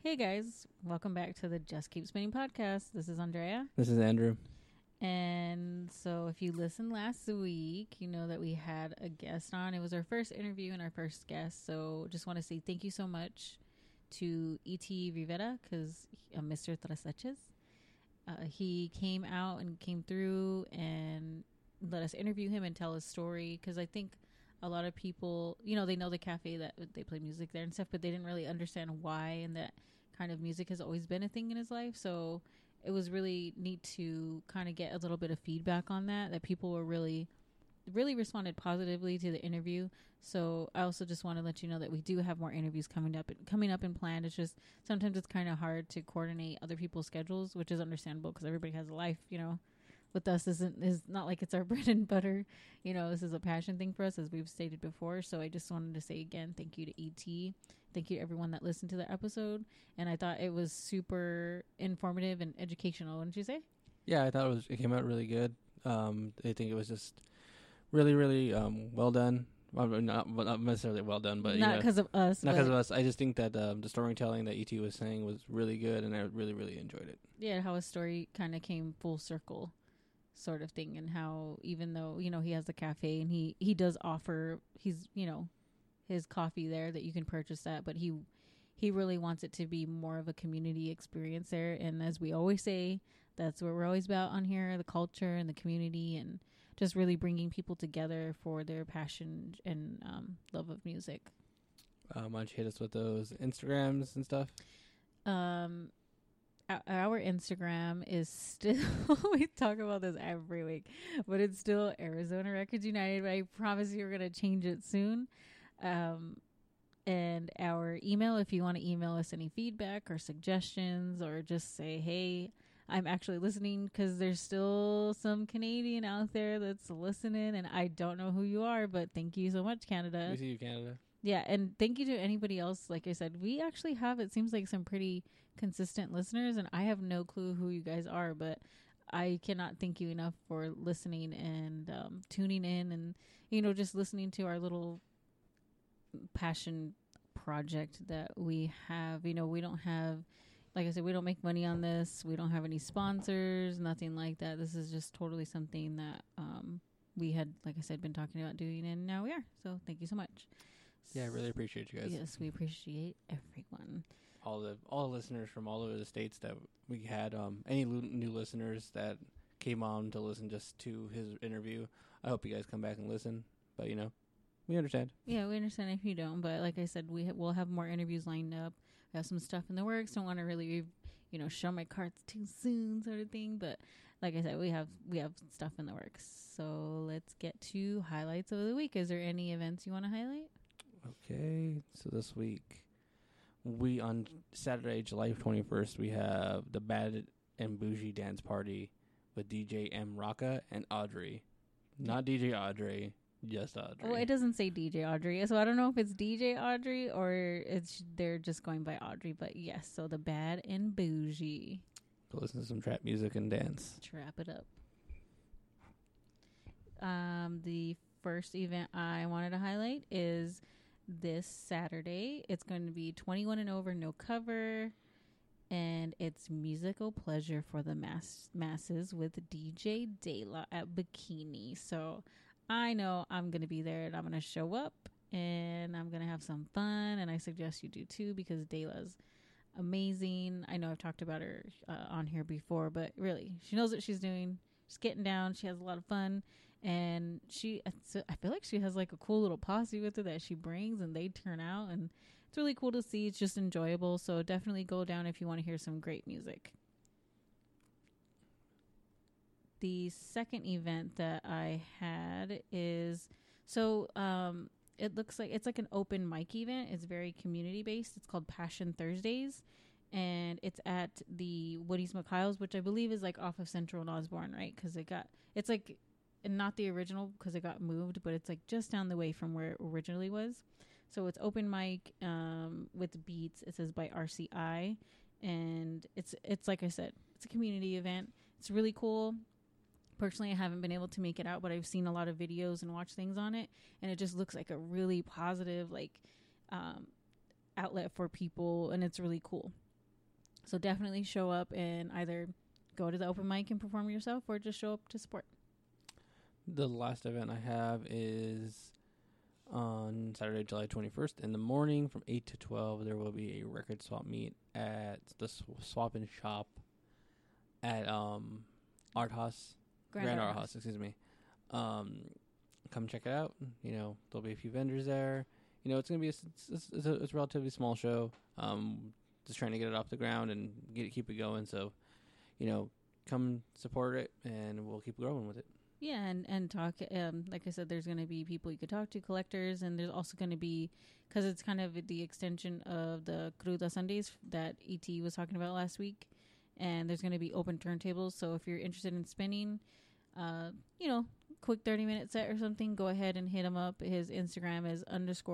Hey guys, welcome back to the Just Keep Spinning podcast. This is Andrea. This is Andrew. And so if you listened last week, you know that we had a guest on. It was our first interview and our first guest. So just want to say thank you so much to E.T. Rivera, because Mr. Traseches. He came out and came through and let us interview him and tell his story, because I think a lot of people, you know, they know the cafe that they play music there and stuff, but they didn't really understand why, and that kind of music has always been a thing in his life. So it was really neat to kind of get a little bit of feedback on that people were really responded positively to the interview. So I also just want to let you know that we do have more interviews coming up and planned. It's just sometimes it's kind of hard to coordinate other people's schedules, which is understandable because everybody has a life, you know. With us is not like it's our bread and butter, you know. This is a passion thing for us, as we've stated before. So I just wanted to say again, thank you to ET, thank you to everyone that listened to the episode, and I thought it was super informative and educational, wouldn't you say? Yeah, I thought it came out really good. I think it was just really well done. Well, not necessarily well done, but not because of us. Not because of us. I just think that the storytelling that ET was saying was really good, and I really enjoyed it. Yeah, how a story kind of came full circle, sort of thing, and how even though, you know, he has the cafe and he does offer his coffee there that you can purchase that, but he really wants it to be more of a community experience there. And as we always say, that's what we're always about on here, the culture and the community, and just really bringing people together for their passion and love of music. Why don't you hit us with those Instagrams and stuff? Our Instagram is still, we talk about this every week, but it's still Arizona Records United. But I promise you we're going to change it soon. And our email, if you want to email us any feedback or suggestions, or just say, hey, I'm actually listening, because there's still some Canadian out there that's listening, and I don't know who you are, but thank you so much, Canada. We see you, Canada. Yeah, and thank you to anybody else. Like I said, we actually have, it seems like, some pretty consistent listeners, and I have no clue who you guys are, but I cannot thank you enough for listening and tuning in, and, you know, just listening to our little passion project that we have. You know, we don't have, like I said, we don't make money on this. We don't have any sponsors, nothing like that. This is just totally something that we had, like I said, been talking about doing, and now we are. So thank you so much. Yeah, I really appreciate you guys. Yes, we appreciate everyone. All the listeners from all over the states that we had. Any new listeners that came on to listen just to his interview. I hope you guys come back and listen. But, you know, we understand. Yeah, we understand if you don't. But like I said, we'll have more interviews lined up. I have some stuff in the works. Don't want to really, you know, show my cards too soon, sort of thing. But like I said, we have stuff in the works. So let's get to highlights of the week. Is there any events you want to highlight? Okay, so this week, we on Saturday, July 21st, we have the Bad and Bougie Dance Party with DJ M. Rocca and Audrey. Not DJ Audrey, just Audrey. Well, it doesn't say DJ Audrey, so I don't know if it's DJ Audrey or they're just going by Audrey. But yes, so the Bad and Bougie. Go listen to some trap music and dance. Trap it up. The first event I wanted to highlight is this Saturday. It's going to be 21 and over, no cover, and it's musical pleasure for the masses with DJ Dela at Bikini. So I know I'm going to be there, and I'm going to show up, and I'm going to have some fun, and I suggest you do too, because Dela's amazing. I know I've talked about her on here before, but really, she knows what she's doing. She's getting down. She has a lot of fun. And I feel like she has like a cool little posse with her that she brings, and they turn out, and it's really cool to see. It's just enjoyable. So definitely go down if you want to hear some great music. The second event that I had is, it looks like it's like an open mic event. It's very community based. It's called Passion Thursdays, and it's at the Woody's McKyle's, which I believe is like off of Central and Osborne, right? Because it's like, and not the original because it got moved, but it's like just down the way from where it originally was. So it's open mic with beats. It says by RCI, and it's like I said, it's a community event. It's really cool. Personally, I haven't been able to make it out, but I've seen a lot of videos and watched things on it, and it just looks like a really positive outlet for people, and it's really cool. So definitely show up and either go to the open mic and perform yourself or just show up to support. The last event I have is on Saturday, July 21st. In the morning from 8 to 12, there will be a record swap meet at the Swap and Shop at Art House. Grand Art House, excuse me. Come check it out. You know, there'll be a few vendors there. You know, it's going to be it's a relatively small show. Just trying to get it off the ground and keep it going. So, you know, come support it, and we'll keep growing with it. Yeah, and talk. Like I said, there's going to be people you could talk to, collectors, and there's also going to be, because it's kind of the extension of the Cruda Sundays that ET was talking about last week, and there's going to be open turntables. So if you're interested in spinning, you know, quick 30-minute set or something, go ahead and hit him up. His Instagram is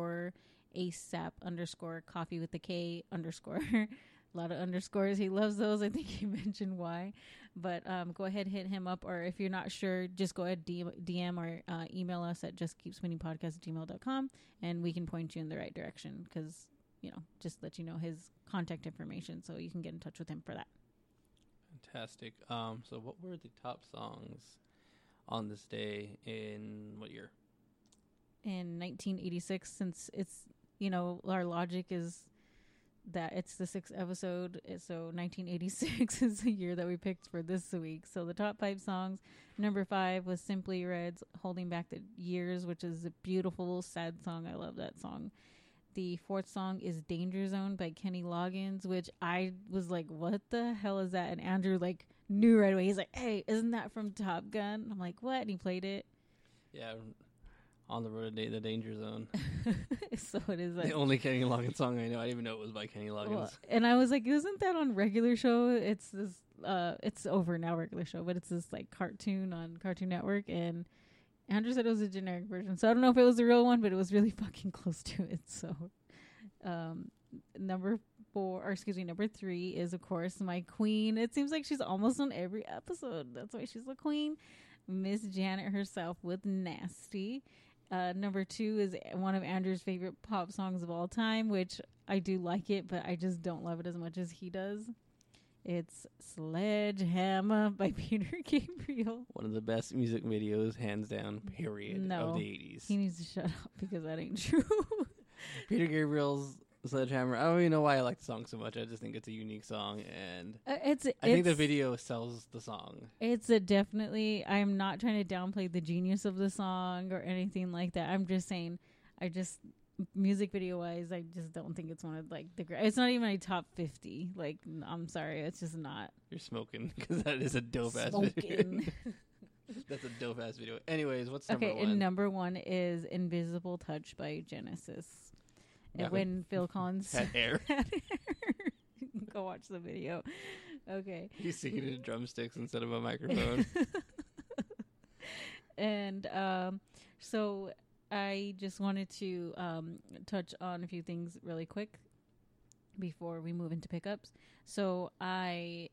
_ASAP_coffee with the K _. A lot of underscores. He loves those. I think he mentioned why. But go ahead, hit him up. Or if you're not sure, just go ahead, DM or email us at justkeepspinningpodcast@gmail.com, and we can point you in the right direction, because, you know, just let you know his contact information so you can get in touch with him for that. Fantastic. So what were the top songs on this day in what year? In 1986, since it's, you know, our logic is that it's the 6th episode, so 1986 is the year that we picked for this week. So the top 5 songs, number 5 was Simply Red's Holding Back the Years, which is a beautiful, sad song. I love that song. The 4th song is Danger Zone by Kenny Loggins, which I was like, what the hell is that? And Andrew like knew right away. He's like, hey, isn't that from Top Gun? I'm like, what? And he played it. Yeah, On the Road to the Danger Zone. So it is like the only Kenny Loggins song I know. I didn't even know it was by Kenny Loggins. Well, and I was like, isn't that on regular show? It's this it's over now, regular show, but it's this like cartoon on Cartoon Network, and Andrew said it was a generic version. So I don't know if it was the real one, but it was really fucking close to it. So number 3 is, of course, my queen. It seems like she's almost on every episode. That's why she's the queen. Miss Janet herself with Nasty. Number 2 is one of Andrew's favorite pop songs of all time, which I do like it, but I just don't love it as much as he does. It's Sledgehammer by Peter Gabriel. One of the best music videos, hands down, period, of the 80s. He needs to shut up, because that ain't true. Peter Gabriel's Sledgehammer. I don't even know why I like the song so much. I just think it's a unique song, and I think the video sells the song. It's a definitely. I'm not trying to downplay the genius of the song or anything like that. I'm just saying, music video wise, I just don't think it's one of like the great. It's not even a top 50. Like, I'm sorry, it's just not. You're smoking, because that is a dope ass video. That's a dope ass video. Anyways, what's number 1? Okay, and number 1 is Invisible Touch by Genesis. And when Phil Collins had hair. Go watch the video. Okay. He's singing to drumsticks instead of a microphone. And so I just wanted to touch on a few things really quick before we move into pickups. So I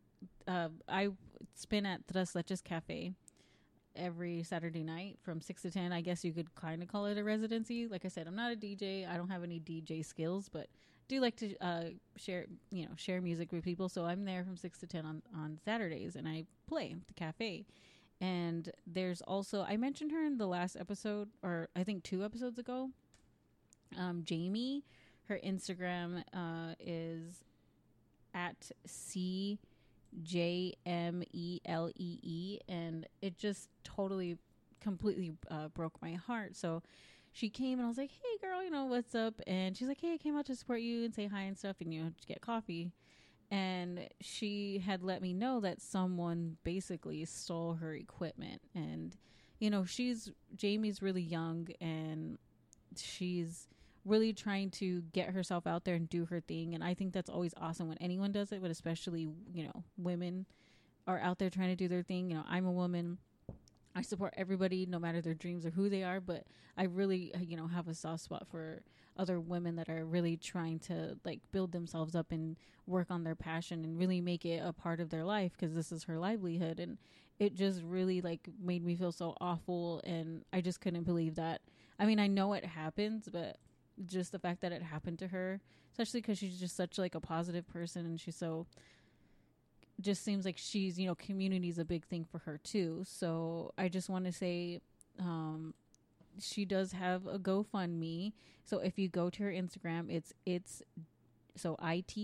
spin at Tres Leches Cafe every Saturday night from 6 to 10. I guess you could kind of call it a residency. Like I said, I'm not a DJ. I don't have any DJ skills, but do like to share music with people. So I'm there from 6 to 10 on Saturdays, and I play at the cafe. And there's also, I mentioned her in the last episode, or I think 2 episodes ago. Jamie, her Instagram is at CJMELEE, and it just completely broke my heart. So she came, and I was like, hey girl, what's up? And she's like, hey, I came out to support you and say hi and stuff, and to get coffee. And she had let me know that someone basically stole her equipment. And Jamie's really young, and she's really trying to get herself out there and do her thing. And I think that's always awesome when anyone does it, but especially, women are out there trying to do their thing. I'm a woman. I support everybody, no matter their dreams or who they are. But I really, have a soft spot for other women that are really trying to build themselves up and work on their passion and really make it a part of their life, because this is her livelihood. And it just really made me feel so awful. And I just couldn't believe that. I mean, I know it happens, but just the fact that it happened to her, especially because she's just such like a positive person, and she's so just seems like she's, you know, community is a big thing for her too. So I just want to say, she does have a GoFundMe. So if you go to her Instagram, it's so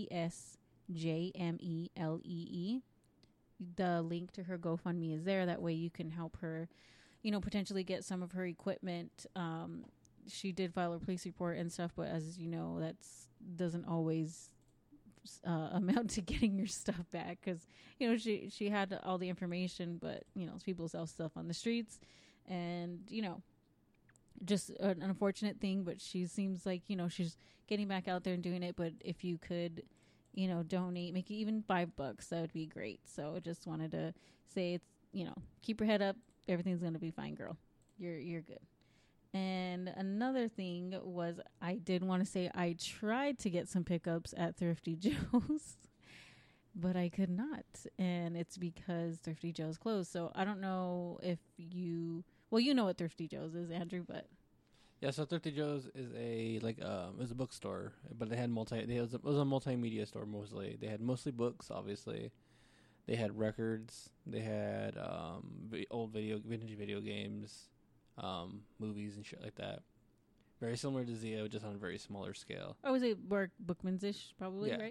ITSJMELEE. The link to her GoFundMe is there. That way you can help her, you know, potentially get some of her equipment. She did file a police report and stuff, but as you know, that's doesn't always amount to getting your stuff back, because, you know, she had all the information, but, you know, people sell stuff on the streets, and, you know, just an unfortunate thing. But she seems like, you know, she's getting back out there and doing it. But if you could, you know, donate, make it even $5, that would be great. So just wanted to say, it's, you know, keep your head up, everything's gonna be fine, girl. You're good. And another thing was, I did want to say I tried to get some pickups at Thrifty Joe's, but I could not. And it's because Thrifty Joe's closed. So I don't know if you know what Thrifty Joe's is, Andrew, but. Yeah, so Thrifty Joe's is it was a bookstore, but it was a multimedia store mostly. They had mostly books, obviously. They had records. They had vintage video games, movies and shit like that. Very similar to Zio, just on a very smaller scale. Oh, was it more Bookman's-ish, probably, yeah. Right?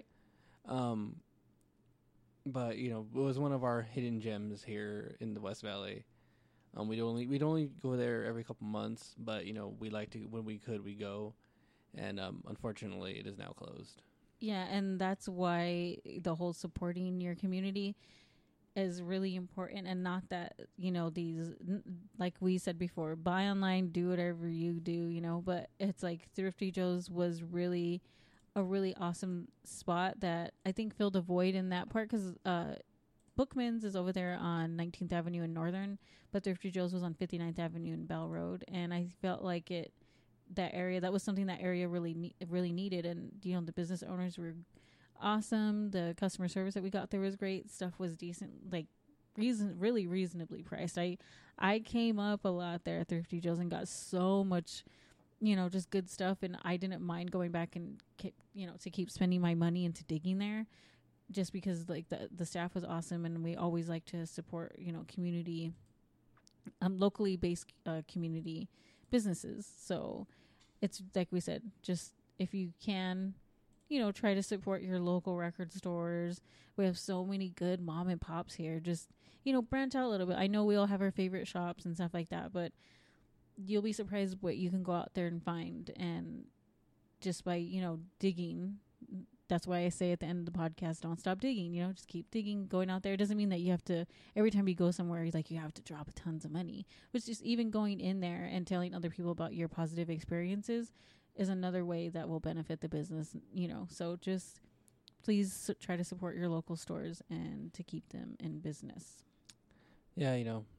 But, you know, it was one of our hidden gems here in the West Valley. We'd only go there every couple months, but, you know, we like to, when we could, we go. And unfortunately, it is now closed. Yeah, and that's why the whole supporting your community is really important, and not that, you know, these, like we said before, buy online, do whatever you do, you know, but it's like Thrifty Joe's was really a really awesome spot that I think filled a void in that part, because Bookman's is over there on 19th Avenue in Northern, but Thrifty Joe's was on 59th Avenue in Bell Road, and I felt like that area was something that area really needed. And, you know, the business owners were awesome. The customer service that we got there was great. Stuff was decent, like really reasonably priced. I came up a lot there at Thrifty Joe's and got so much, you know, just good stuff, and I didn't mind going back and, you know, to keep spending my money into digging there, just because like the staff was awesome, and we always like to support, you know, community, locally based community businesses. So it's like we said, just if you can, you know, try to support your local record stores. We have so many good mom and pops here. Just, you know, branch out a little bit. I know we all have our favorite shops and stuff like that, but you'll be surprised what you can go out there and find. And just by, you know, digging, that's why I say at the end of the podcast, don't stop digging, you know, just keep digging, going out there. It doesn't mean that you have to, every time you go somewhere, like, you have to drop tons of money. But just even going in there and telling other people about your positive experiences is another way that will benefit the business, you know. So just please try to support your local stores and to keep them in business. Yeah, you know,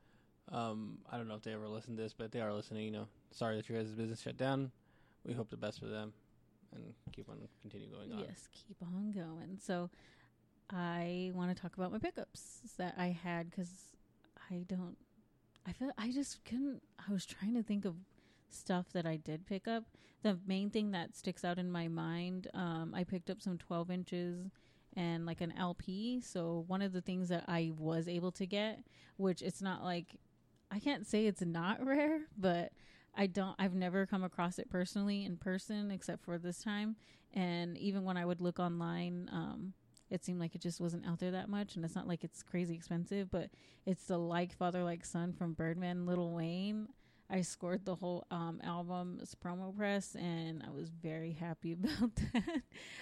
I don't know if they ever listen to this, but if they are listening, you know, sorry that your guys' business shut down. We hope the best for them and continue going on. Yes, keep on going. So I want to talk about my pickups that I had, because I was trying to think of stuff that I did pick up. The main thing that sticks out in my mind, I picked up some 12 inches and like an LP. So one of the things that I was able to get, which it's not like, I can't say it's not rare, but I've never come across it personally in person except for this time. And even when I would look online, it seemed like it just wasn't out there that much. And it's not like it's crazy expensive, but it's the Like Father Like Son from Birdman, Lil Wayne. I scored the whole album's promo press, and I was very happy about that.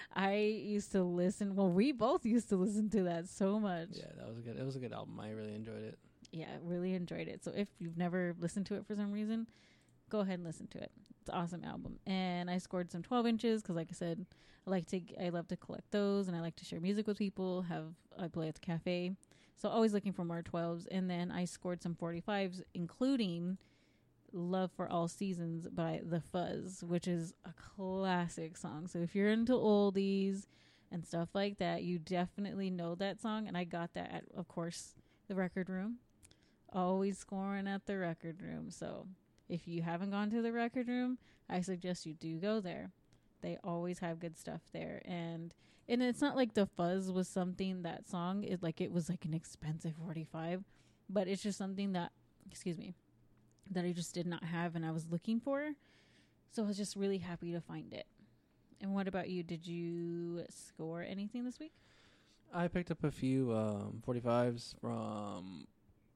We both used to listen to that so much. Yeah, that was good. It was a good album. I really enjoyed it. Yeah, I really enjoyed it. So if you've never listened to it for some reason, go ahead and listen to it. It's an awesome album. And I scored some 12 inches because, like I said, I love to collect those, and I like to share music with people. I play at the cafe, so always looking for more 12s. And then I scored some 45s, including Love for All Seasons by The Fuzz, which is a classic song. So if you're into oldies and stuff like that, you definitely know that song. And I got that at, of course, the Record Room. Always scoring at the Record Room. So if you haven't gone to the Record Room, I suggest you do go there. They always have good stuff there, and it's not like the fuzz was something that song is like it was like an expensive 45, but it's just something that, excuse me, that I just did not have and I was looking for. So I was just really happy to find it. And what about you? Did you score anything this week? I picked up a few 45s from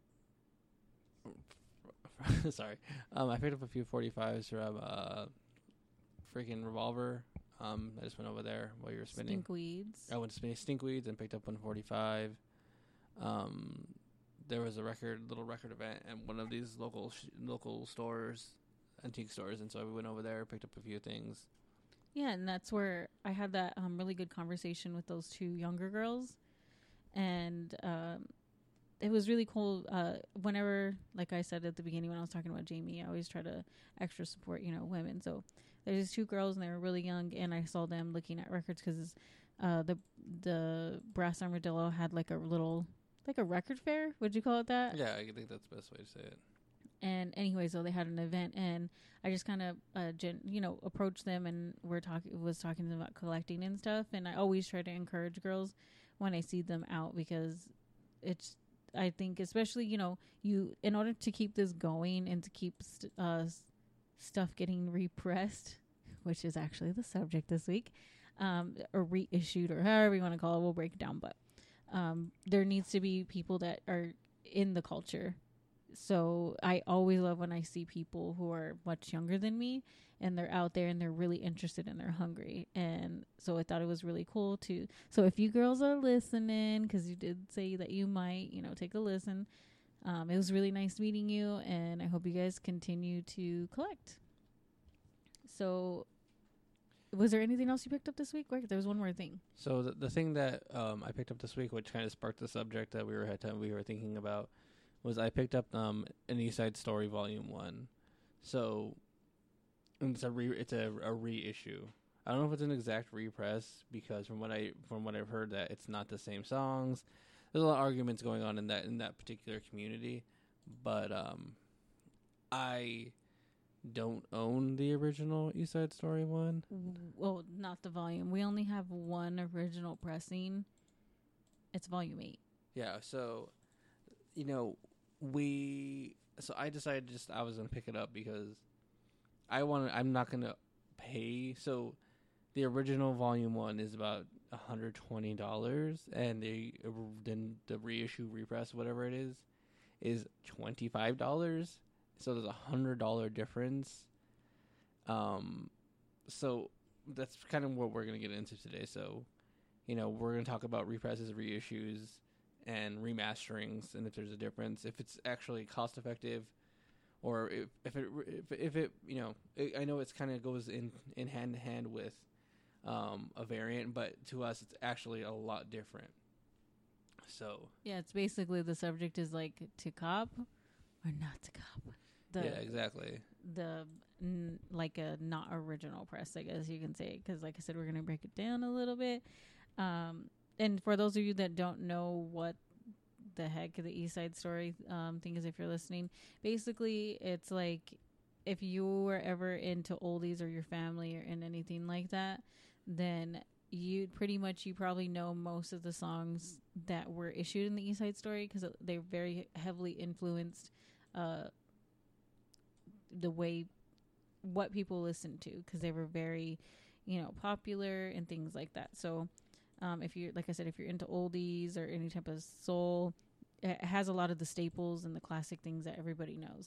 sorry. I picked up a few 45s from freaking Revolver. I just went over there while you were spinning. Stinkweeds. I went to spin Stinkweeds and picked up 145. There was a little record event at one of these local stores, antique stores, and so we went over there, picked up a few things. Yeah, and that's where I had that really good conversation with those two younger girls, and it was really cool. Whenever, like I said at the beginning when I was talking about Jamie, I always try to extra support, women. So there's these two girls, and they were really young, and I saw them looking at records because the Brass Armadillo had like a little, like a record fair. Would you call it that? Yeah, I think that's the best way to say it. And anyway, so they had an event, and I just kind of, approached them, and was talking to them about collecting and stuff. And I always try to encourage girls when I see them out, because I think, especially, you, in order to keep this going and to keep stuff getting repressed, which is actually the subject this week, or reissued, or however you want to call it, we'll break it down. But there needs to be people that are in the culture. So I always love when I see people who are much younger than me, and they're out there and they're really interested and they're hungry. And so I thought it was really cool so if you girls are listening, because you did say that you might, take a listen. It was really nice meeting you, and I hope you guys continue to collect. So was there anything else you picked up this week? There was one more thing. So the thing that I picked up this week, which kind of sparked the subject that we were thinking about, was I picked up an East Side Story Volume 1. So it's a reissue. I don't know if it's an exact repress, because from what I've heard, that it's not the same songs. There's a lot of arguments going on in that particular community, but I don't own the original East Side Story 1. Well, not the volume. We only have one original pressing. It's Volume 8. Yeah, so I decided I was gonna pick it up because I'm not gonna pay. So the original Volume 1 is about $120, and then the reissue, repress, whatever it is $25. So there's $100 difference. So that's kind of what we're gonna get into today. So we're gonna talk about represses, reissues, and remasterings, and if there's a difference, if it's actually cost effective, or if it I know it's kind of goes in hand in hand with a variant, but to us it's actually a lot different. So yeah, it's basically, the subject is like to cop or not to cop. Yeah, exactly. Like a not original press, I guess you can say, because like I said, we're gonna break it down a little bit. And for those of you that don't know what the heck the East Side Story thing is, if you're listening, basically it's like if you were ever into oldies, or your family or in anything like that, then you probably know most of the songs that were issued in the East Side Story, because they're very heavily influenced the way what people listen to, because they were very popular and things like that. So if you're, like I said, if you're into oldies or any type of soul, it has a lot of the staples and the classic things that everybody knows.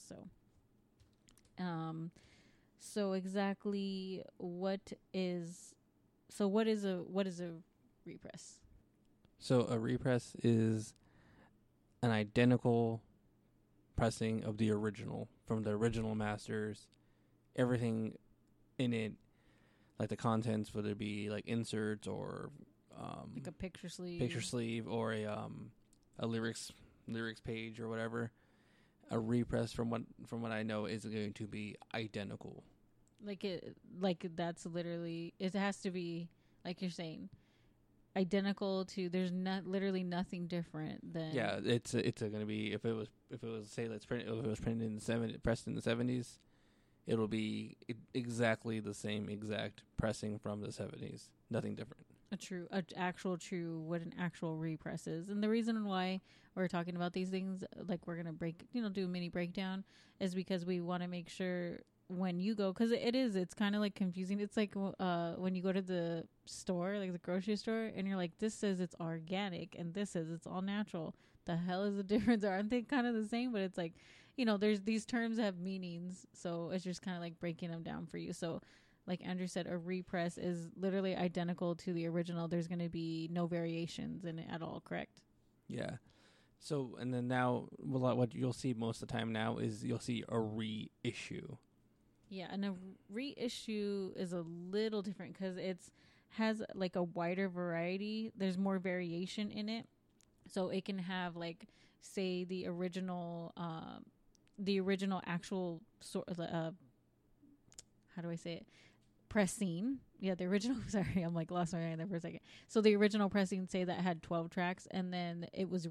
So exactly what is a repress? So a repress is an identical pressing of the original, from the original masters. Everything in it, like the contents, whether it be like inserts or like a picture sleeve or a lyrics page or whatever. A repress, from what I know, is going to be identical. Like that's literally, it has to be, like you're saying, identical to. There's literally nothing different than. Yeah, it's going to be, if it was say, let's print it, if it was printed in the pressed in the 70s, it'll be exactly the same exact pressing from the 70s. Nothing different. What an actual repress is. And the reason why we're talking about these things, like we're going to do a mini breakdown, is because we want to make sure when you go, because it's kind of like confusing. It's like when you go to the store, like the grocery store, and you're like, this says it's organic and this says it's all natural. The hell is the difference? Aren't they kind of the same? But it's like, there's these terms have meanings, so it's just kind of like breaking them down for you. So like Andrew said, a repress is literally identical to the original. There's going to be no variations in it at all, correct? Yeah. So, and then now, what you'll see most of the time now is you'll see a reissue. Yeah, and a reissue is a little different because has like a wider variety. There's more variation in it. So it can have like, say, the original actual sort of, how do I say it? Pressing. Yeah, the original. Sorry, I'm like lost my mind there for a second. So the original pressing, say that had 12 tracks, and then it was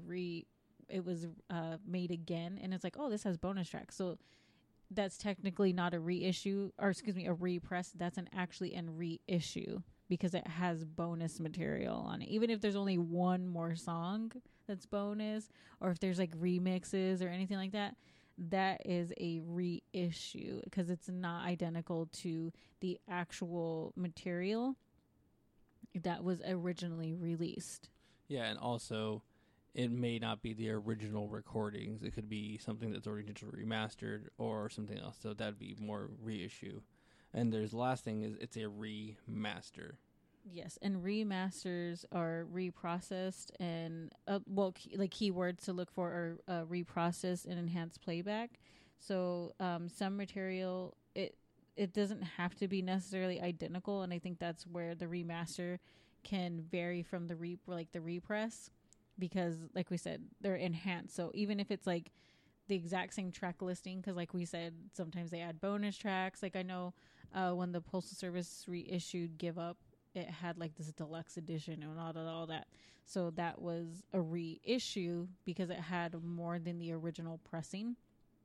made again, and it's like, oh, this has bonus tracks. So that's technically not a reissue, or excuse me, a repress. That's actually an reissue because it has bonus material on it. Even if there's only one more song that's bonus, or if there's like remixes or anything like that, that is a reissue because it's not identical to the actual material that was originally released. Yeah, and also it may not be the original recordings. It could be something that's already digitally remastered or something else. So that'd be more reissue. And there's the last thing is it's a remaster. Yes, and remasters are reprocessed and keywords to look for are reprocessed and enhanced playback. So some material it doesn't have to be necessarily identical, and I think that's where the remaster can vary from the repress, because like we said, they're enhanced. So even if it's like the exact same track listing, because like we said, sometimes they add bonus tracks. Like I know when the Postal Service reissued Give Up, it had like this deluxe edition and all that. So that was a reissue because it had more than the original pressing.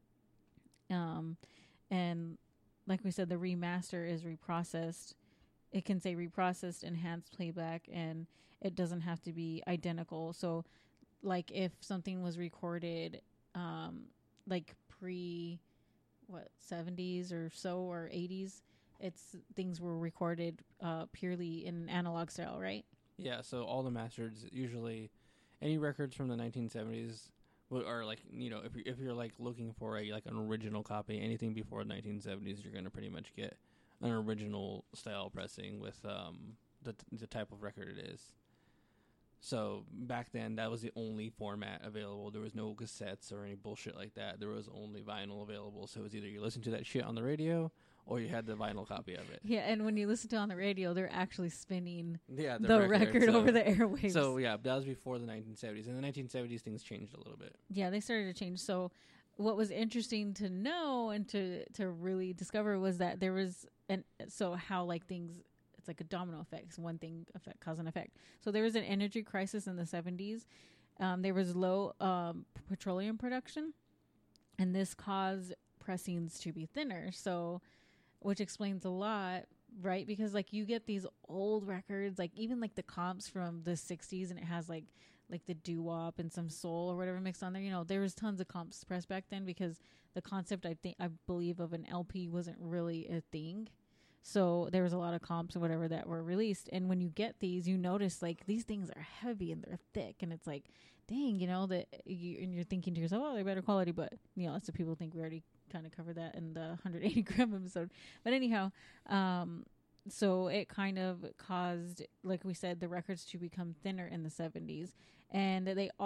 And like we said, the remaster is reprocessed. It can say reprocessed, enhanced playback, and it doesn't have to be identical. So like if something was recorded like pre 70s or so, or 80s, things were recorded purely in analog style, right? Yeah, so all the masters, usually any records from the 1970s are like, if you're like looking for an original copy, anything before the 1970s, you're going to pretty much get an original style pressing with the type of record it is. So back then, that was the only format available. There was no cassettes or any bullshit like that. There was only vinyl available. So it was either you listen to that shit on the radio or you had the vinyl copy of it. Yeah, and when you listen to it on the radio, they're actually spinning the record over the airwaves. So yeah, that was before the 1970s. In the 1970s, things changed a little bit. Yeah, they started to change. So what was interesting to know and to really discover was that there was how like things, it's like a domino effect. So one thing cause an effect. So there was an energy crisis in the 70s. There was low petroleum production, and this caused pressings to be thinner. So, which explains a lot, right? Because like you get these old records, like even like the comps from the 60s, and it has like the doo-wop and some soul or whatever mixed on there. There was tons of comps pressed back then because the concept, I believe, of an LP wasn't really a thing. So there was a lot of comps or whatever that were released. And when you get these, you notice like these things are heavy and they're thick, and it's like, dang, and you're thinking to yourself, oh, they're better quality. But, lots of people think we already kind of covered that in the 180 gram episode. But anyhow, so it kind of caused, like we said, the records to become thinner in the 70s. And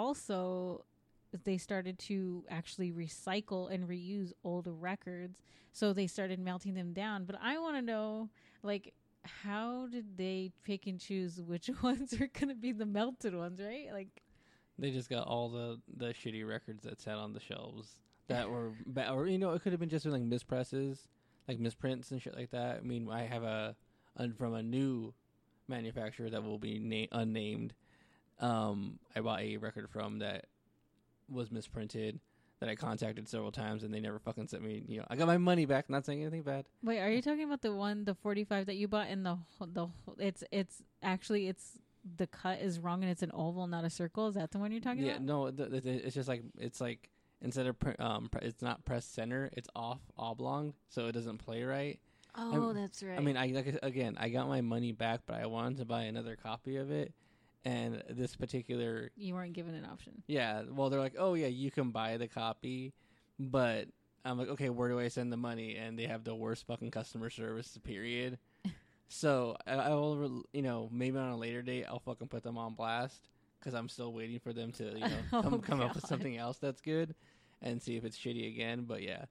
they started to actually recycle and reuse old records. So they started melting them down. But I want to know, like, how did they pick and choose which ones are going to be the melted ones, right? Like, they just got all the shitty records that sat on the shelves that were or it could have been just like mispresses, like misprints and shit like that. I mean, I have from a new manufacturer that will be unnamed. I bought a record from that was misprinted. that I contacted several times, and they never fucking sent me. I got my money back. Not saying anything bad. Wait, are you talking about the 45 that you bought in it's actually the cut is wrong and it's an oval, not a circle? Is that the one you're talking about? Yeah, no, it's just like instead of it's not pressed center, it's off oblong, so it doesn't play right. Oh, that's right. I mean, I got my money back, but I wanted to buy another copy of it, and this particular you weren't given an option. Yeah, well, they're like, oh yeah, you can buy the copy, but I'm like, okay, where do I send the money? And they have the worst fucking customer service, period. So I will, maybe on a later date, I'll fucking put them on blast because I'm still waiting for them to, come up with something else that's good, and see if it's shitty again. But yeah,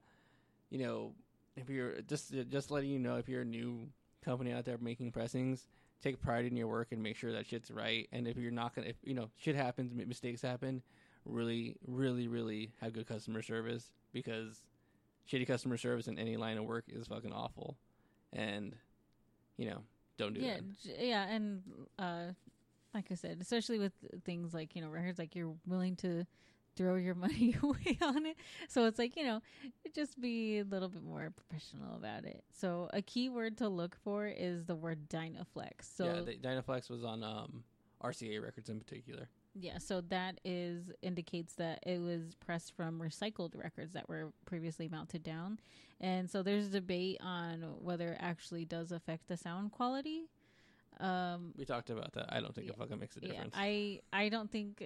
if you're just letting you know, if you're a new company out there making pressings, take pride in your work and make sure that shit's right. And if you're not gonna, shit happens, mistakes happen, really, really, really have good customer service, because shitty customer service in any line of work is fucking awful. And don't do that. Yeah, and like I said, especially with things like records, like you're willing to throw your money away on it. So it's like, just be a little bit more professional about it. So a key word to look for is the word Dynaflex. So yeah, Dynaflex was on RCA records in particular. Yeah, so that indicates that it was pressed from recycled records that were previously mounted down. And so there's debate on whether it actually does affect the sound quality. We talked about that. I don't think it fucking makes a difference. I don't think,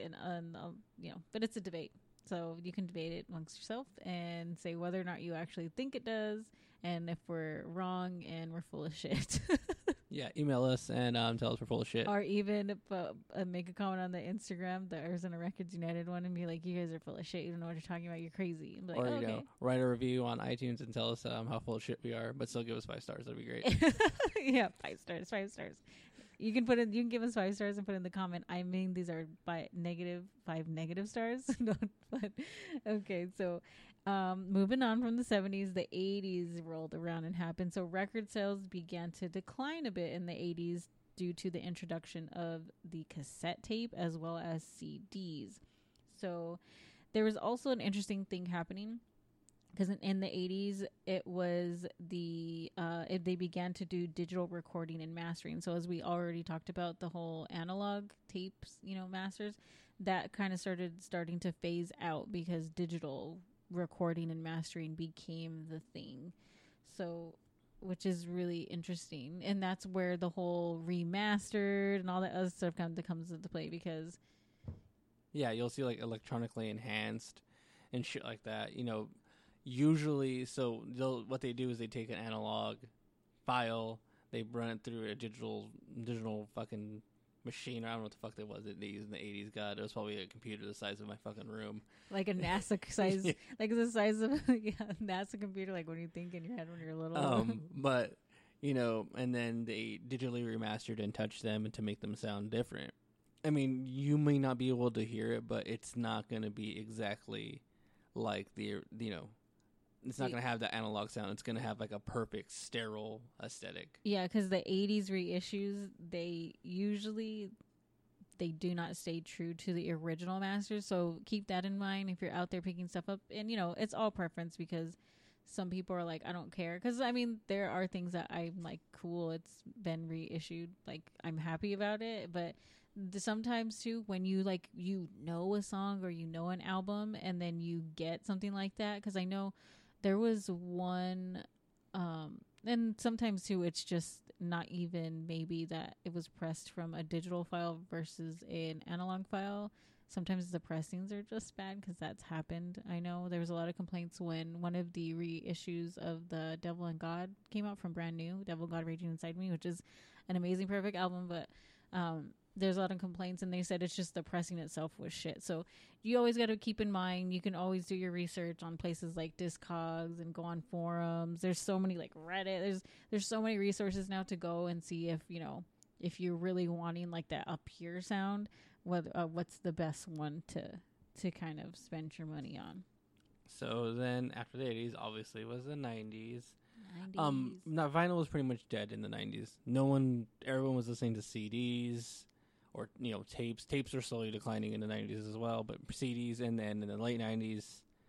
but it's a debate. So you can debate it amongst yourself and say whether or not you actually think it does, and if we're wrong and we're full of shit. Yeah, email us and tell us we're full of shit. Or even make a comment on the Instagram, the Arizona Records United one, and be like, you guys are full of shit. You don't know what you're talking about. You're crazy. Like, or, okay. Write a review on iTunes and tell us how full of shit we are, but still give us 5 stars. That'd be great. Yeah, 5 stars. 5 stars. You can give us 5 stars and put in the comment, I mean, these are by -5 negative stars. But okay, so moving on from the 70s, the 80s rolled around and happened. So record sales began to decline a bit in the 80s due to the introduction of the cassette tape as well as CDs. So there was also an interesting thing happening, because in the 80s, it was they began to do digital recording and mastering. So as we already talked about, the whole analog tapes, masters, that kind of starting to phase out because digital recording and mastering became the thing. So, which is really interesting. And that's where the whole remastered and all that other stuff comes into play, because yeah, you'll see like electronically enhanced and shit like that. Usually, so what they do is they take an analog file, they run it through a digital fucking machine. I don't know what the fuck that was that they used in the 80s. God, it was probably a computer the size of my fucking room. Like a NASA size, yeah. Like the size of NASA computer, like when you think in your head when you're little. But, and then they digitally remastered and touched them and to make them sound different. I mean, you may not be able to hear it, but it's not going to be exactly like it's not going to have the analog sound. It's going to have like a perfect sterile aesthetic. Yeah, because the 80s reissues, they do not stay true to the original masters. So keep that in mind if you're out there picking stuff up. And, it's all preference, because some people are like, I don't care. Because, I mean, there are things that I'm like, cool, it's been reissued. Like, I'm happy about it. But sometimes, too, when you, like, a song or an album and then you get something like that. Because I know there was one, and sometimes too, it's just not even maybe that it was pressed from a digital file versus an analog file. Sometimes the pressings are just bad, because that's happened. I know there was a lot of complaints when one of the reissues of the Devil and God came out from Brand New, Devil and God Raging Inside Me, which is an amazing, perfect album, but there's a lot of complaints, and they said it's just the pressing itself was shit. So you always got to keep in mind, you can always do your research on places like Discogs and go on forums. There's so many, like Reddit. There's so many resources now to go and see if you're really wanting like that up here sound, what's the best one to kind of spend your money on. So then after the 80s, obviously, was the 90s. Vinyl was pretty much dead in the 90s. Everyone was listening to CDs or, tapes. Tapes are slowly declining in the 90s as well, but CDs, and then in the late 90s,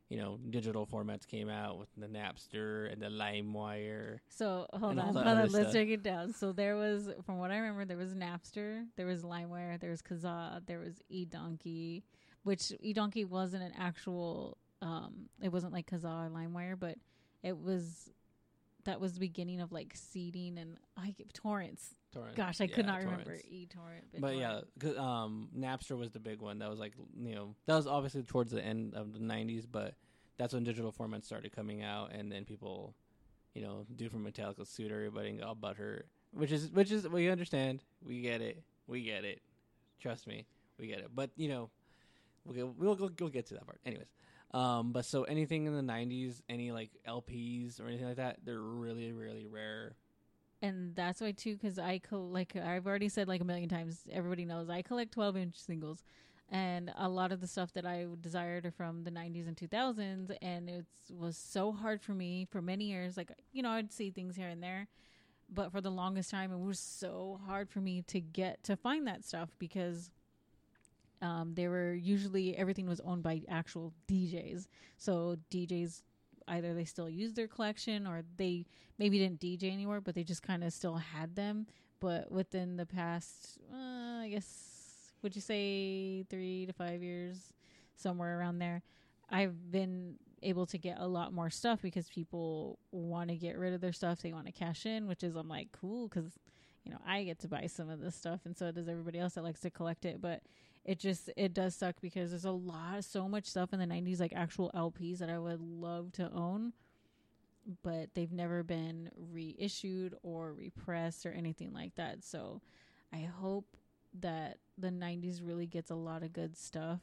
digital formats came out with the Napster and the LimeWire. So hold And all on, that hold other on. Let's stuff. break it down. So there was, from what I remember, there was Napster, there was LimeWire, there was Kazaa, there was eDonkey, which eDonkey wasn't an actual. It wasn't like Kazaa or LimeWire, but that was the beginning of like seeding and torrents. Torrent. Gosh, I could not remember torrents. eTorrent. But yeah, 'cause, Napster was the big one. That was like, that was obviously towards the end of the 90s, but that's when digital formats started coming out, and then people, dude from Metallica sued everybody and got all butthurt, which is we understand, we get it, trust me, we get it. But we'll get to that part, anyways. But so anything in the 90s, any like LPs or anything like that, they're really, really rare. And that's why too, because like I've already said like a million times, everybody knows I collect 12-inch singles, and a lot of the stuff that I desired are from the 90s and 2000s, and it was so hard for me for many years. Like I'd see things here and there, but for the longest time, it was so hard for me to find that stuff because they were usually, everything was owned by actual DJs. So DJs, either they still use their collection or they maybe didn't DJ anymore, but they just kind of still had them. But within the past, I guess, would you say 3 to 5 years, somewhere around there, I've been able to get a lot more stuff because people want to get rid of their stuff. They want to cash in, which is, I'm like, cool, because, I get to buy some of this stuff, and so does everybody else that likes to collect it. But it does suck because there's so much stuff in the 90s, like actual LPs that I would love to own, but they've never been reissued or repressed or anything like that. So I hope that the 90s really gets a lot of good stuff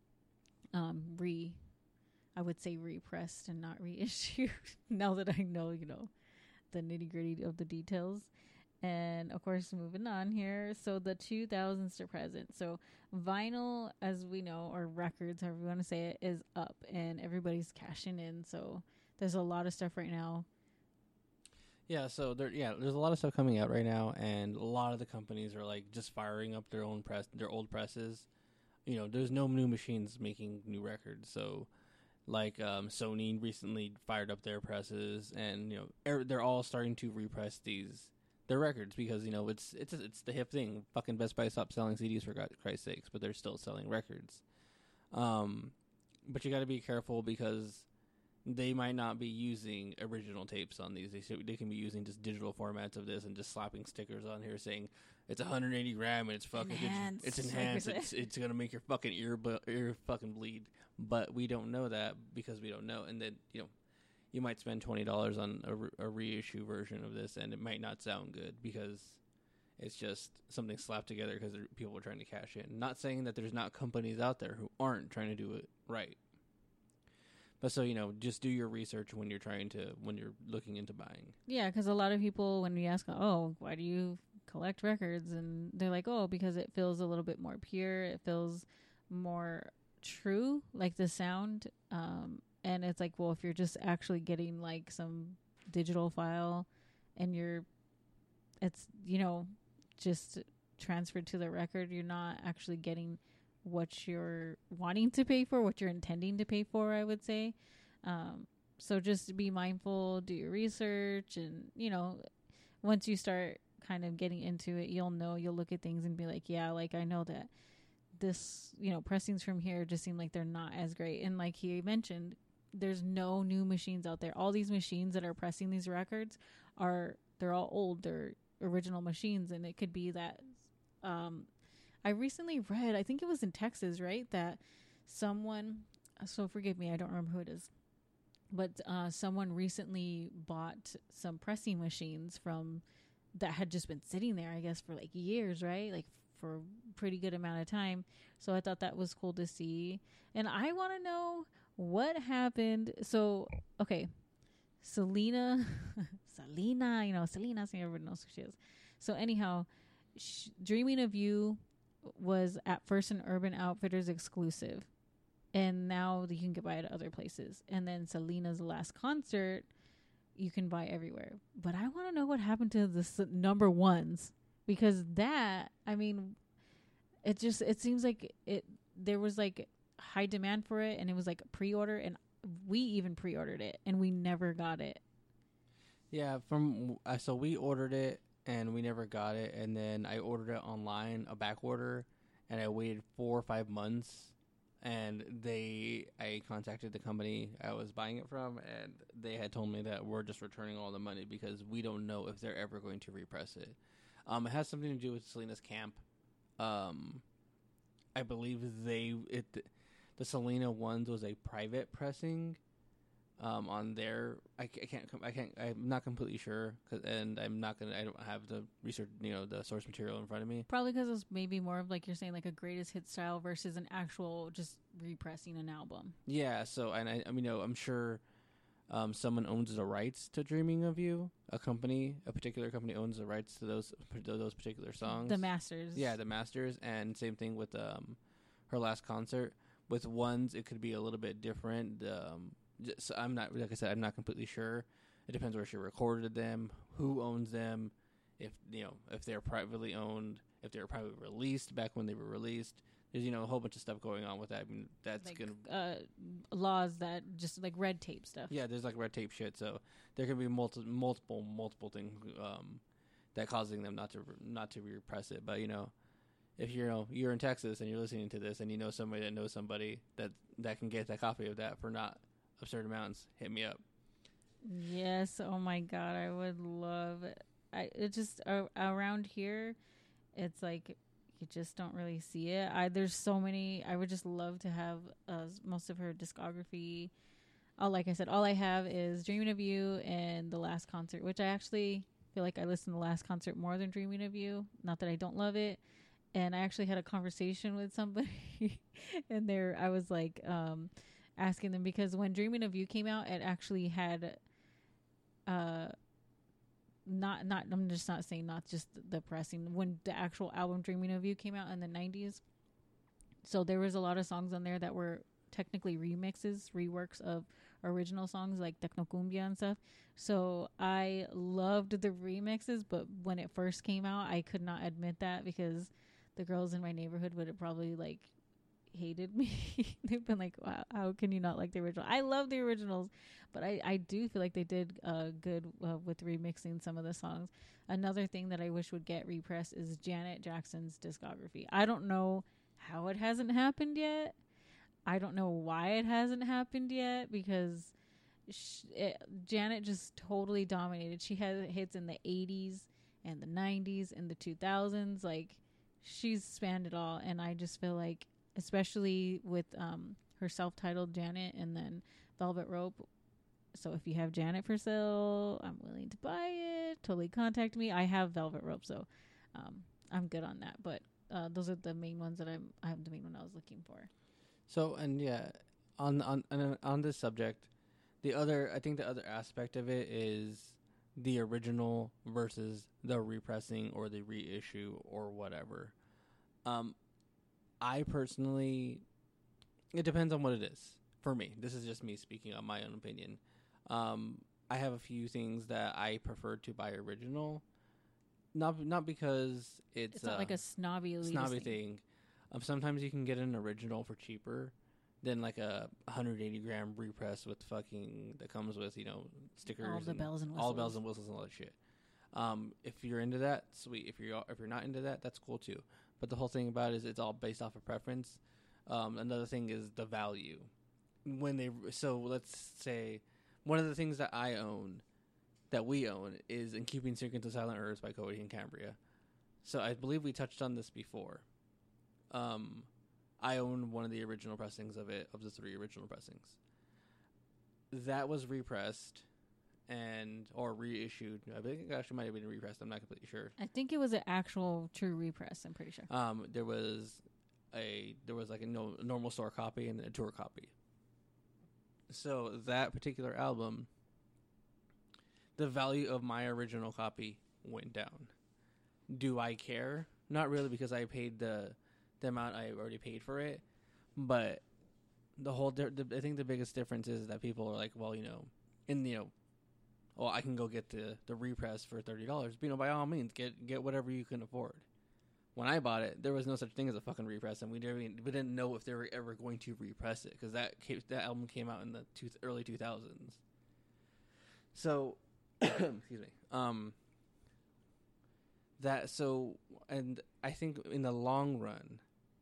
I would say repressed and not reissued now that I know, the nitty-gritty of the details. And of course, moving on here. So the 2000s to present. So vinyl, as we know, or records, however you want to say it, is up and everybody's cashing in. So there's a lot of stuff right now. Yeah, so there's a lot of stuff coming out right now, and a lot of the companies are like just firing up their old presses. There's no new machines making new records. So like Sony recently fired up their presses, and they're all starting to repress their records because it's the hip thing. Fucking Best Buy stopped selling CDs for Christ's sakes, but they're still selling records. But you got to be careful because they might not be using original tapes on these. They can be using just digital formats of this and just slapping stickers on here saying it's 180 gram and it's fucking enhanced. It's enhanced. It's gonna make your fucking ear fucking bleed. But we don't know that because we don't know, and then you might spend $20 on a reissue version of this, and it might not sound good because it's just something slapped together because people are trying to cash in. Not saying that there's not companies out there who aren't trying to do it right. But so, just do your research when you're looking into buying. Yeah, because a lot of people, when we ask, why do you collect records? And they're like, because it feels a little bit more pure. It feels more true, like the sound. And it's like, well, if you're just actually getting like some digital file and it's just transferred to the record, you're not actually getting what you're wanting to pay for, what you're intending to pay for, I would say. So just be mindful, do your research, and once you start kind of getting into it, you'll look at things and be like, yeah, like I know that this, pressings from here just seem like they're not as great. And like he mentioned, there's no new machines out there. All these machines that are pressing these records they're all old, they're original machines. And it could be that I recently read, I think it was in Texas, right, that someone, so forgive me, I don't remember who it is, but someone recently bought some pressing machines that had just been sitting there, I guess, for like years, right, like for a pretty good amount of time. So I thought that was cool to see. And I want to know what happened. So, okay, Selena, Selena, everyone knows who she is. So anyhow, Dreaming of You was at first an Urban Outfitters exclusive, and now you can buy it at other places. And then Selena's last concert you can buy everywhere. But I want to know what happened to the number ones, because that, I mean, it seems like there was like high demand for it, and it was like a pre-order, and we even pre-ordered it and we never got it. Yeah, so we ordered it and we never got it, and then I ordered it online, a back order, and I waited 4 or 5 months, and I contacted the company I was buying it from, and they had told me that we're just returning all the money because we don't know if they're ever going to repress it. It has something to do with Selena's camp. I believe the Selena ones was a private pressing. On their, I'm not completely sure, and I don't have the research, the source material in front of me. Probably because it's maybe more of like you're saying, like a greatest hit style versus an actual just repressing an album. Yeah. So, and I'm sure, someone owns the rights to "Dreaming of You." A particular company owns the rights to those particular songs. The masters. Yeah, the masters, and same thing with her last concert. With ones, it could be a little bit different. So I'm not, like I said, I'm not completely sure. It depends where she recorded them, who owns them, if they're privately owned, if they were privately released back when they were released. There's a whole bunch of stuff going on with that. I mean, that's like, gonna laws that just like red tape stuff. Yeah, there's like red tape shit. So there can be multiple things that causing them not to repress it. But if you're in Texas and you're listening to this and you know somebody that knows somebody that can get that copy of that for not absurd amounts, hit me up. Yes. Oh my God, I would love it. It just around here, it's like you just don't really see it. There's so many. I would just love to have most of her discography. Like I said, all I have is "Dreaming of You" and "The Last Concert," which I actually feel like I listened to "The Last Concert" more than "Dreaming of You." Not that I don't love it. And I actually had a conversation with somebody, and I was like, asking them, because when "Dreaming of You" came out, it actually had not I'm just not saying not just the pressing, when the actual album "Dreaming of You" came out in the 90s. So there was a lot of songs on there that were technically reworks of original songs like Tecnocumbia and stuff. So I loved the remixes, but when it first came out, I could not admit that because the girls in my neighborhood would have probably like hated me. They've been like, wow, how can you not like the original? I love the originals, but I do feel like they did good with remixing some of the songs. Another thing that I wish would get repressed is Janet Jackson's discography. I don't know how it hasn't happened yet. I don't know why it hasn't happened yet, because Janet just totally dominated. She had hits in the 80s and the 90s and the 2000s. Like, she's spanned it all, and I just feel like, especially with her self-titled Janet and then Velvet Rope. So if you have Janet for sale, I'm willing to buy it. Totally contact me. I have Velvet Rope, so I'm good on that. But those are the main ones that I have the main one I was looking for. So, and yeah, on this subject, I think the other aspect of it is the original versus the repressing or the reissue or whatever. I personally, it depends on what it is. For me, this is just me speaking on my own opinion. I have a few things that I prefer to buy original, not because it's not like a snobby thing. Sometimes you can get an original for cheaper than like a 180 gram repress with that comes with stickers, all the bells and whistles, and all that shit. If you're into that, sweet. If you're not into that, that's cool too. But the whole thing about it is it's all based off of preference. Another thing is the value. So let's say one of the things that we own is "In Keeping Secrets of Silent Earth" by Coheed and Cambria. So I believe we touched on this before. I own one of the original pressings of it, of the 3 original pressings. That was repressed or reissued. I think it actually might have been repressed. I'm not completely sure. I think it was an actual true repress. I'm pretty sure. There was like a normal store copy and a tour copy. So that particular album, the value of my original copy went down. Do I care? Not really, because I paid the amount I already paid for it. But I think the biggest difference is that people are like, well, I can go get the repress for $30. But, by all means, get whatever you can afford. when I bought it, there was no such thing as a fucking repress, and we didn't know if they were ever going to repress it because that album came out in the early 2000s. So, excuse me. And I think in the long run,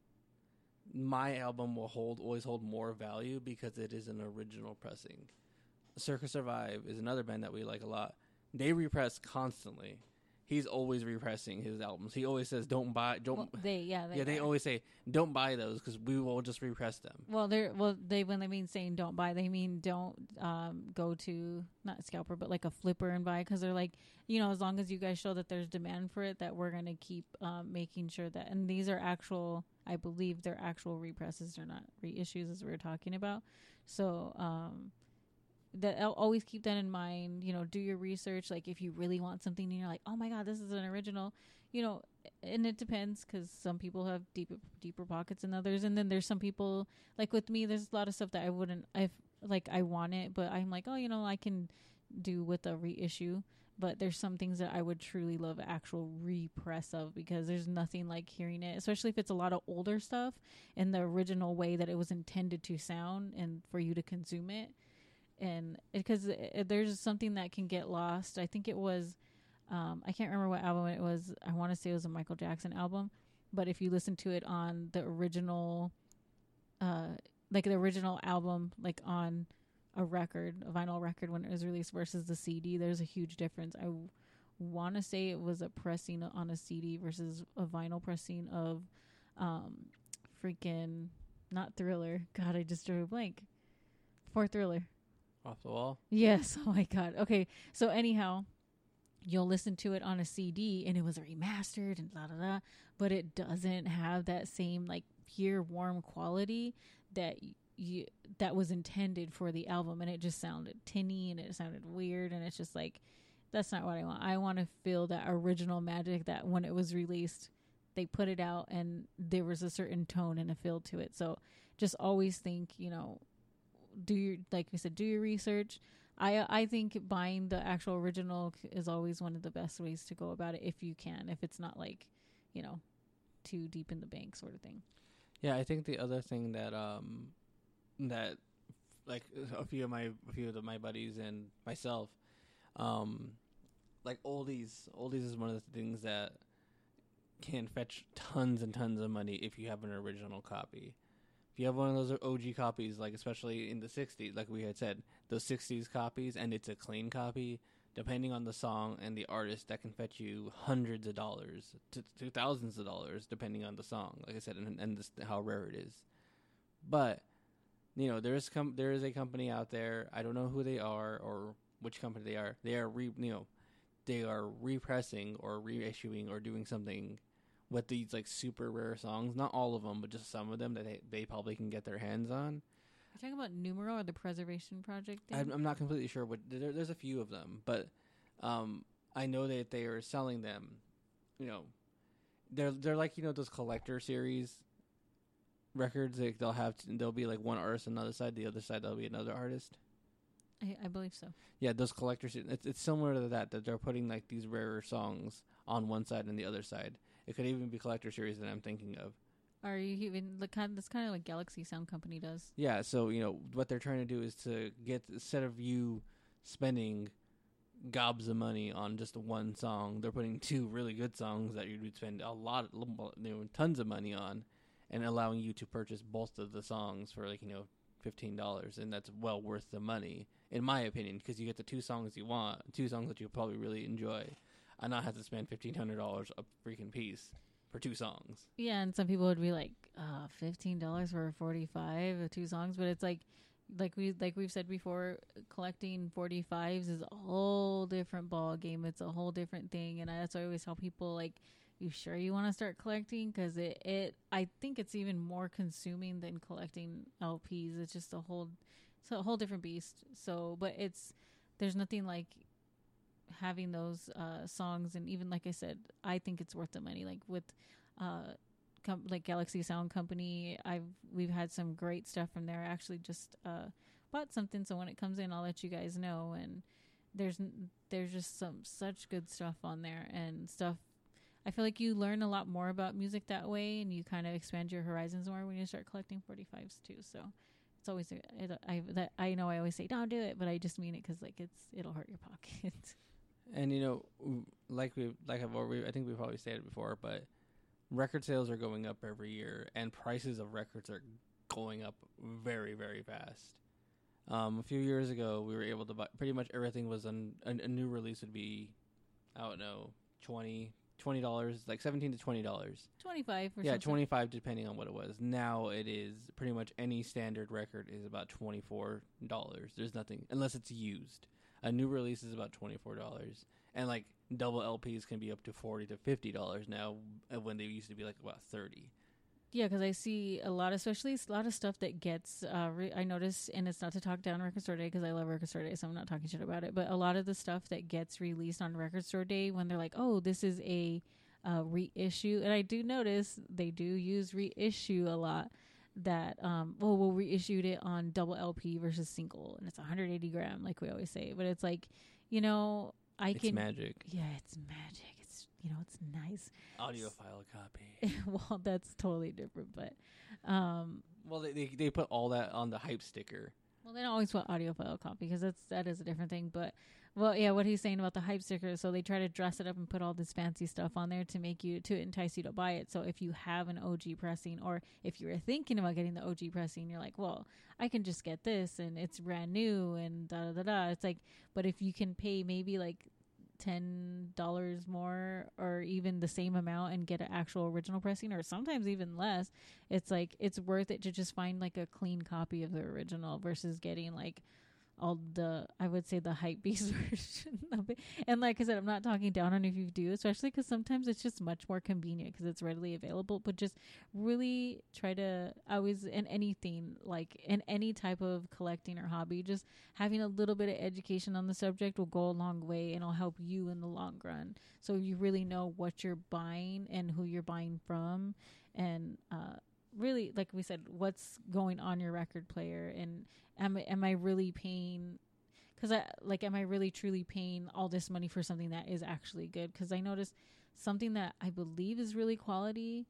my album will always hold more value because it is an original pressing. Circus Survive is another band that we like a lot. They repress constantly. He's always repressing his albums. He always says, "Don't buy." They always say, "Don't buy those because we will just repress them." When they mean saying don't buy, they mean don't go to not Scalper but like a flipper and buy, because they're like, as long as you guys show that there's demand for it, that we're gonna keep making sure that. And these are actual, I believe they're actual represses. They're not reissues as we were talking about. So that I'll always keep that in mind. Do your research. Like if you really want something and you're like, oh my god, this is an original, and it depends because some people have deeper pockets than others, and then there's some people like with me. There's a lot of stuff that I want it, but I'm like, I can do with a reissue. But there's some things that I would truly love actual repress of, because there's nothing like hearing it, especially if it's a lot of older stuff in the original way that it was intended to sound and for you to consume it. And because there's something that can get lost. I think it was, I can't remember what album it was. I want to say it was a Michael Jackson album. But if you listen to it on the original, like the original album, like on a vinyl record when it was released versus the CD, there's a huge difference. I want to say it was a pressing on a CD versus a vinyl pressing of freaking, not Thriller. God, I just drew a blank. For Thriller. Off the Wall? Yes. Oh my god. Okay. So anyhow, you'll listen to it on a CD and it was remastered and blah blah blah, but it doesn't have that same like pure warm quality that that was intended for the album, and it just sounded tinny and it sounded weird, and it's just like, that's not what I want. I want to feel that original magic that when it was released, they put it out and there was a certain tone and a feel to it. So just always think, like we said, do your research. I think buying the actual original is always one of the best ways to go about it if you can, if it's not like, too deep in the bank sort of thing. Yeah, I think the other thing that that like a few of my buddies and myself, like oldies is one of the things that can fetch tons and tons of money if you have an original copy. If you have one of those OG copies, like especially in the 60s, like we had said, those 60s copies, and it's a clean copy, depending on the song and the artist, that can fetch you hundreds of dollars to thousands of dollars, depending on the song, like I said, and how rare it is. But, there is a company out there, I don't know who they are or which company they are. They are repressing or reissuing or doing something with these like super rare songs, not all of them, but just some of them that they probably can get their hands on. You're talking about Numero or the Preservation Project thing? I'm not completely sure, but there's a few of them. But I know that they are selling them. They're like those collector series records. Like they'll be like one artist on the other side. The other side there'll be another artist. I believe so. Yeah, those collectors. It's similar to that they're putting like these rarer songs on one side and the other side. It could even be collector series that I'm thinking of. Are you even that's kind of what Galaxy Sound Company does? Yeah, so what they're trying to do is to get, instead of you spending gobs of money on just one song, they're putting two really good songs that you would spend tons of money on, and allowing you to purchase both of the songs for like $15, and that's well worth the money in my opinion, because you get the two songs you want, two songs that you'll probably really enjoy, and not have to spend $1,500 a freaking piece for two songs. Yeah, and some people would be like, $15 for 45 of two songs, but it's like we've said before, collecting 45s is a whole different ball game. It's a whole different thing, and that's why I always tell people, like, you sure you want to start collecting? Because I think it's even more consuming than collecting LPs. It's just a whole different beast. So, but there's nothing like having those songs, and even like I said, I think it's worth the money. Like with like Galaxy Sound Company, we've had some great stuff from there. I actually just bought something, so when it comes in, I'll let you guys know. And there's just such good stuff on there, and stuff. I feel like you learn a lot more about music that way, and you kind of expand your horizons more when you start collecting 45s too. So it's always I know I always say don't do it, but I just mean it because like it'll hurt your pocket. And I think we've probably said it before, but record sales are going up every year, and prices of records are going up very, very fast. A few years ago, we were able to buy pretty much everything was a new release would be, I don't know, $20, like $17 to $20. 25 or yeah, something. 25 depending on what it was. Now it is pretty much any standard record is about $24. There's nothing unless it's used. A new release is about $24, and like double LPs can be up to $40 to $50 now, when they used to be like about $30. Yeah, because I see especially a lot of stuff that gets, I notice, and it's not to talk down Record Store Day because I love Record Store Day, so I'm not talking shit about it, but a lot of the stuff that gets released on Record Store Day when they're like, oh, this is a reissue, and I do notice they do use reissue a lot, that, we'll reissued it on double LP versus single, and it's 180 gram, like we always say, but it's like, It's magic. Yeah, it's magic. It's, it's nice. Audiophile copy. Well, that's totally different, but well, they put all that on the hype sticker. Well, they don't always put audiophile copy because that is a different thing. But well, yeah, what he's saying about the hype sticker, so they try to dress it up and put all this fancy stuff on there to entice you to buy it. So if you have an OG pressing, or if you're thinking about getting the OG pressing, you're like, well, I can just get this and it's brand new and da da da da. It's like, but if you can pay maybe like $10 more or even the same amount and get an actual original pressing, or sometimes even less, it's like it's worth it to just find like a clean copy of the original versus getting like all the, I would say, the hype beast version of it. And like I said, I'm not talking down on if you do, especially because sometimes it's just much more convenient because it's readily available. But just really try to always, in anything, like in any type of collecting or hobby, just having a little bit of education on the subject will go a long way, and it'll help you in the long run. So you really know what you're buying and who you're buying from, and really, like we said, what's going on your record player, and am I really paying, am I really truly paying all this money for something that is actually good? Because I noticed something that I believe is really quality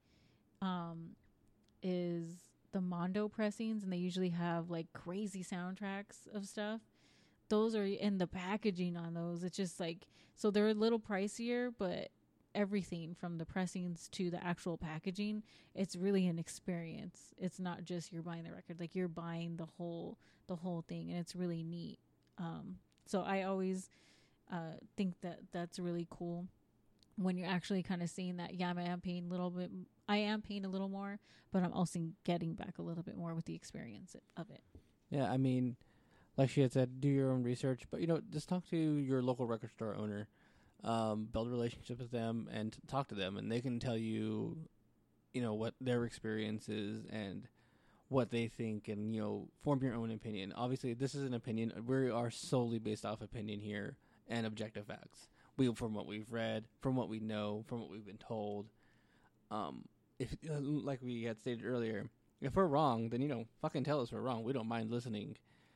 is the Mondo pressings, and they usually have like crazy soundtracks of stuff. Those are, and the packaging on those, it's just like, so they're a little pricier, but everything from the pressings to the actual packaging, it's really an experience. It's not just you're buying the record, like you're buying the whole thing, and it's really neat. So I always think that that's really cool when you're actually kind of seeing that, yeah, I am paying a little more, but I'm also getting back a little bit more with the experience of it. Yeah, I mean, like she had said, do your own research, but just talk to your local record store owner. Build relationships with them and talk to them, and they can tell you, what their experience is and what they think, and form your own opinion. Obviously, this is an opinion. We are solely based off opinion here and objective facts. From what we've read, from what we know, from what we've been told. If like we had stated earlier, if we're wrong, then fucking tell us we're wrong. We don't mind listening.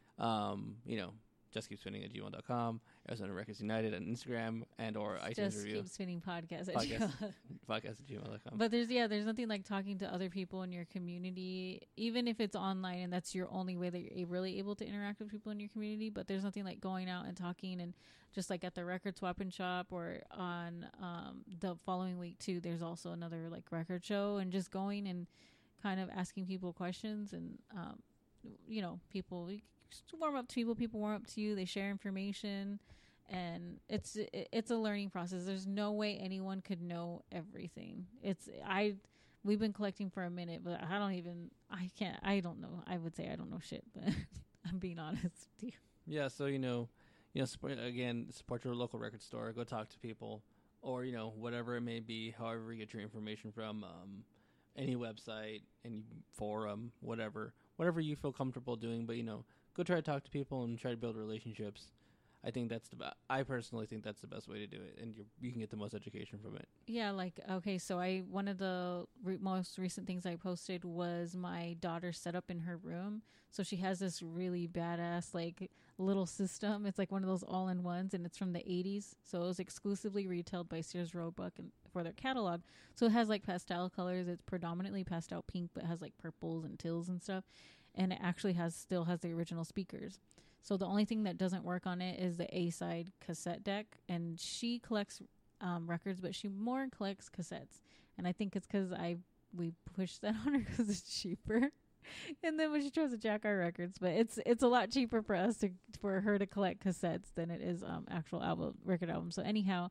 JustKeepSpinning@gmail.com, Arizona Records United on Instagram, and or iTunes Just review. Keep Spinning podcast Podcast@gmail.com. But there's nothing like talking to other people in your community, even if it's online and that's your only way that you're really able to interact with people in your community. But there's nothing like going out and talking, and just like at the record swap and shop, or on the following week too, there's also another like record show, and just going and kind of asking people questions, and people warm up to people warm up to you, they share information, and it's a learning process. There's no way anyone could know everything. We've been collecting for a minute, but I don't know. I would say I don't know shit, but I'm being honest with you. Yeah, so support your local record store, go talk to people, or whatever it may be, however you get your information from, any website, any forum, whatever you feel comfortable doing, but go try to talk to people and try to build relationships. I think that's I personally think that's the best way to do it, and you can get the most education from it. Yeah, like, okay, so one of the most recent things I posted was my daughter's setup in her room. So she has this really badass, like, little system. It's like one of those all-in-ones, and it's from the 80s. So it was exclusively retailed by Sears Roebuck and for their catalog. So it has, like, pastel colors. It's predominantly pastel pink, but it has, like, purples and teals and stuff. And it actually still has the original speakers. So the only thing that doesn't work on it is the A-side cassette deck. And she collects records, but she more collects cassettes. And I think it's because we pushed that on her because it's cheaper. And then when she tries to jack our records, but it's a lot cheaper for her to collect cassettes than it is actual record albums. So anyhow,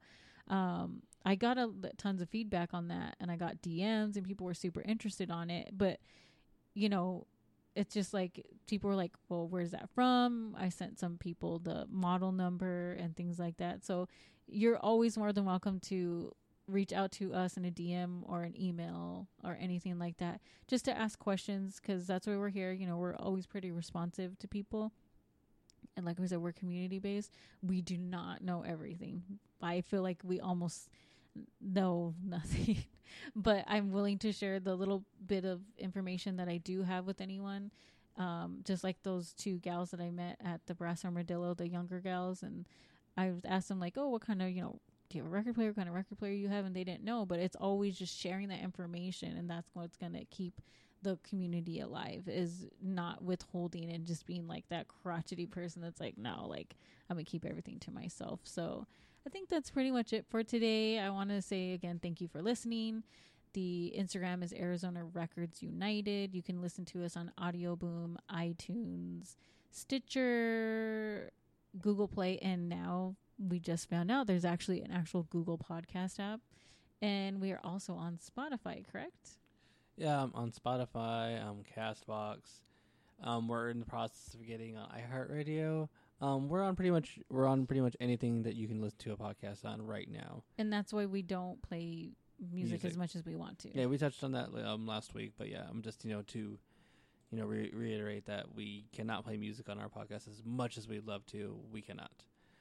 I got tons of feedback on that, and I got DMs, and people were super interested on it. But you know, it's just like people were like, well, where's that from? I sent some people the model number and things like that. So you're always more than welcome to reach out to us in a DM or an email or anything like that, just to ask questions, because that's why we're here. You know, we're always pretty responsive to people. And like we said, we're community based. We do not know everything. I feel like we almost know nothing. But I'm willing to share the little bit of information that I do have with anyone. Just like those two gals that I met at the Brass Armadillo, the younger gals. And I asked them like, oh, what kind of, do you have a record player? What kind of record player you have? And they didn't know, but it's always just sharing that information. And that's what's going to keep the community alive, is not withholding and just being like that crotchety person that's like, no, like I'm going to keep everything to myself. So I think that's pretty much it for today. I want to say again, thank you for listening. The Instagram is Arizona Records United. You can listen to us on Audio Boom, iTunes, Stitcher, Google Play, and now we just found out there's actually an actual Google podcast app. And we are also on Spotify, correct? Yeah, I'm on Spotify, Castbox. We're in the process of getting on iHeartRadio. We're on pretty much anything that you can listen to a podcast on right now. And that's why we don't play music as much as we want to. Yeah, we touched on that last week, but yeah, I'm just to reiterate that we cannot play music on our podcast as much as we'd love to. We cannot.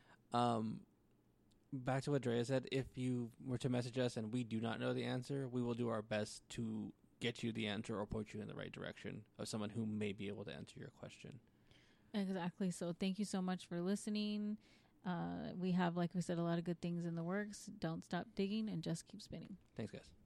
Back to what Drea said, if you were to message us and we do not know the answer, we will do our best to get you the answer or point you in the right direction of someone who may be able to answer your question. Exactly. So thank you so much for listening. We have, like we said, a lot of good things in the works. Don't stop digging and just keep spinning. Thanks, guys.